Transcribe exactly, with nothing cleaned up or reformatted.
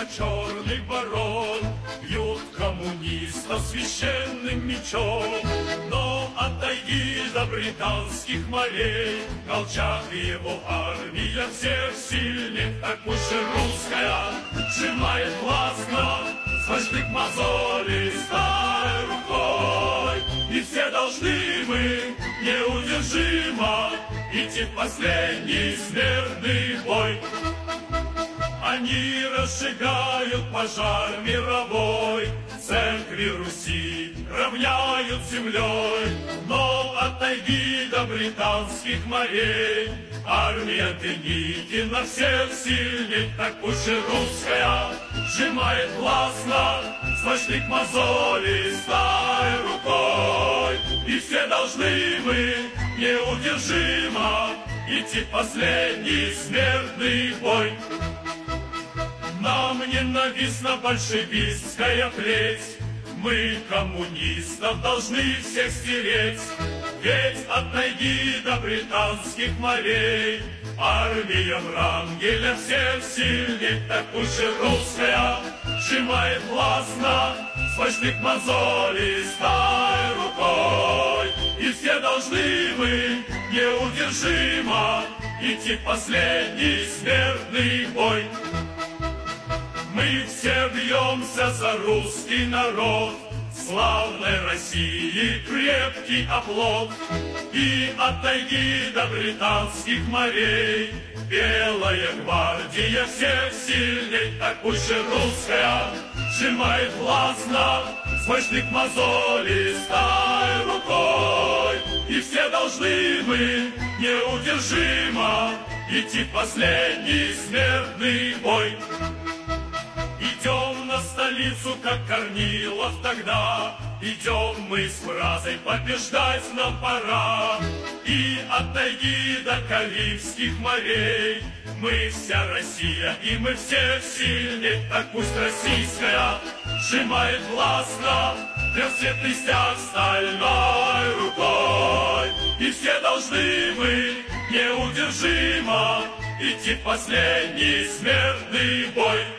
черный барон бьют коммунистов священным мечом. Но от тайги до британских морей Колчак и его армия всех сильнее. Так пусть же русская сжимает властно свой мозоли старой рукой. И все должны мы неудержимо идти в последний смертный бой. Они разжигают пожар мировой, церкви Руси равняют землей. Но от тайги до британских морей армия Деникина всех сильней. Так пусть же русская сжимает властно свой штык мозоли старой рукой. И все должны мы неудержимо идти в последний смертный бой. Нам ненавистна большевистская плеть, мы коммунистов должны всех стереть. Ведь от тайги до британских морей армия Врангеля всех сильней. Так пусть же русская сжимает властно свой штык мозоли старой рукой. И все должны мы неудержимо идти в последний смертный бой. Мы все бьемся за русский народ, славной России крепкий оплот. И от тайги до британских морей белая гвардия всех сильней. Так пусть же русская сжимает властно свой штык мозоли старой рукой. И все должны мы неудержимо идти в последний смертный бой. Идем на столицу, как Корнилов тогда, идем мы с фразой «побеждать нам пора». И от тайги до Карибских морей мы вся Россия, и мы все сильней. Так пусть российская сжимает властно трехцветный стяг стальной рукой. И все должны мы неудержимо идти в последний смертный бой.